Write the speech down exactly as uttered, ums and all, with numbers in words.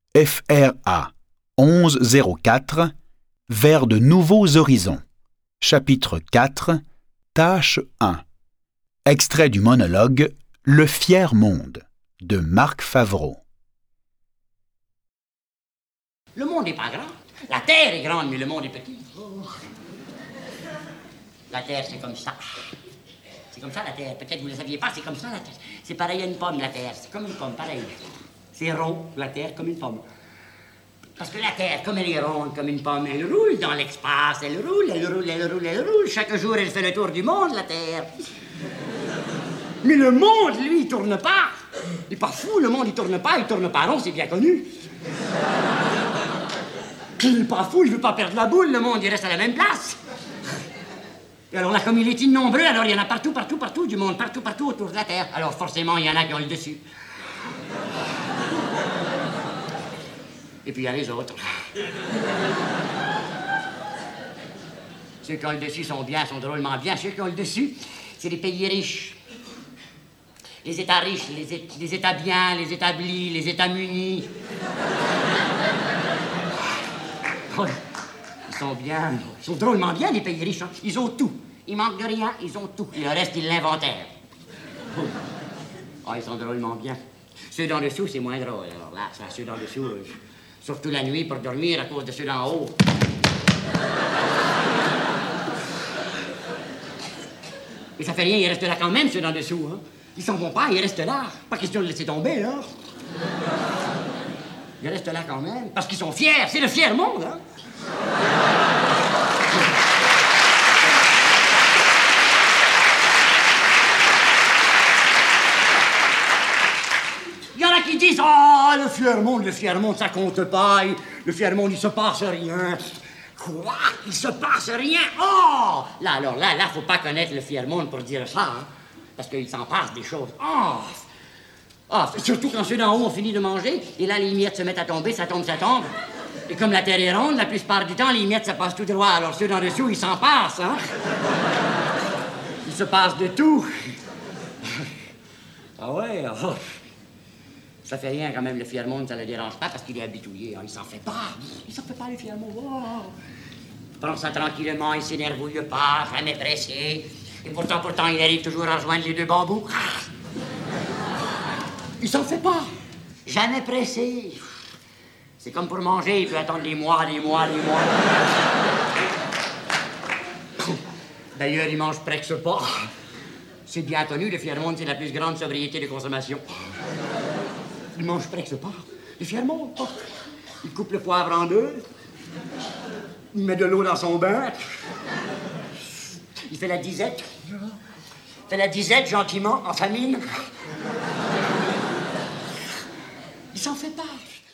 F R A onze zéro quatre Vers de nouveaux horizons. Chapitre quatre, Tâche un. Extrait du monologue Le fier monde de Marc Favreau. Le monde n'est pas grand. La Terre est grande, mais le monde est petit. Oh. La Terre, c'est comme ça. C'est comme ça, la Terre. Peut-être que vous ne le saviez pas, c'est comme ça, la Terre. C'est pareil à une pomme, la Terre. C'est comme une pomme, pareil. C'est rond, la Terre, comme une pomme. Parce que la Terre, comme elle est ronde, comme une pomme, elle roule dans l'espace. Elle roule, elle roule, elle roule, elle roule. Chaque jour, elle fait le tour du monde, la Terre. Mais le monde, lui, il tourne pas. Il n'est pas fou, le monde, il tourne pas. Il tourne pas rond, c'est bien connu. Il n'est pas fou, il veut pas perdre la boule, le monde, il reste à la même place. Et alors là, comme il est innombreux, alors il y en a partout, partout, partout, du monde, partout, partout autour de la Terre. Alors forcément, il y en a qui ont le dessus. Et puis il y a les autres. Ceux qui ont le dessus sont bien, sont drôlement bien. Ceux qui ont le dessus, c'est les pays riches. Les États riches, les, é les États bien, les établis, les États munis. Ils sont bien, ils sont drôlement bien, les pays riches. Hein. Ils ont tout. Ils manquent de rien, ils ont tout. Et le reste, ils l'inventèrent. Oh, ils sont drôlement bien. Ceux d'en dessous, c'est moins drôle. Alors là, ça, ceux d'en dessous, euh, surtout la nuit pour dormir à cause de ceux d'en haut. Mais ça fait rien, ils restent là quand même, ceux d'en dessous. Hein. Ils s'en vont pas, ils restent là. Pas question de laisser tomber, là. Ils restent là quand même, parce qu'ils sont fiers. C'est le fier monde, hein. Il y en a qui disent « Ah, oh, le fier monde, le fier monde, ça compte pas. Le fier monde, il se passe rien. » Quoi? Il se passe rien? Oh! Là, alors là, là, faut pas connaître le fier monde pour dire ça, hein. Parce qu'il s'en passe des choses. Oh! Ah, surtout quand ceux d'en haut ont fini de manger, et là, les miettes se mettent à tomber, ça tombe, ça tombe. Et comme la Terre est ronde, la plupart du temps, les miettes, ça passe tout droit. Alors ceux d'en dessous, ils s'en passent, hein? Il se passe de tout. Ah ouais, oh. Ça fait rien quand même, le fier monde, ça ne le dérange pas parce qu'il est habitouillé. Hein. Il s'en fait pas. Il s'en fait pas, le fier monde. Oh. Il prend ça tranquillement, il s'énervouille pas, jamais pressé. Et pourtant, pourtant, il arrive toujours à rejoindre les deux bambous. Il s'en fait pas. Jamais pressé. C'est comme pour manger, il peut attendre des mois, des mois, des mois. D'ailleurs, il mange presque pas. C'est bien connu, le fier monde, c'est la plus grande sobriété de consommation. Il mange presque pas. Le fier monde, oh. Il coupe le poivre en deux. Il met de l'eau dans son bain. Il fait la disette. Il fait la disette gentiment, en famine. Il s'en fait pas.